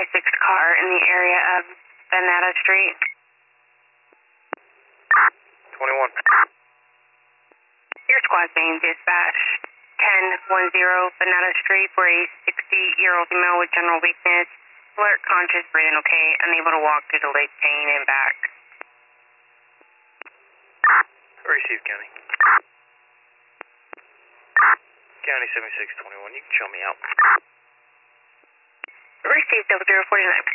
6 car in the area of Banana Street. 21. Your squad being dispatch 1010 Banana Street for a 60-year-old female with general weakness, alert, conscious, breathing okay, unable to walk due to leg pain and back. Receive, County. County 7621, you can show me out. Receive 0049.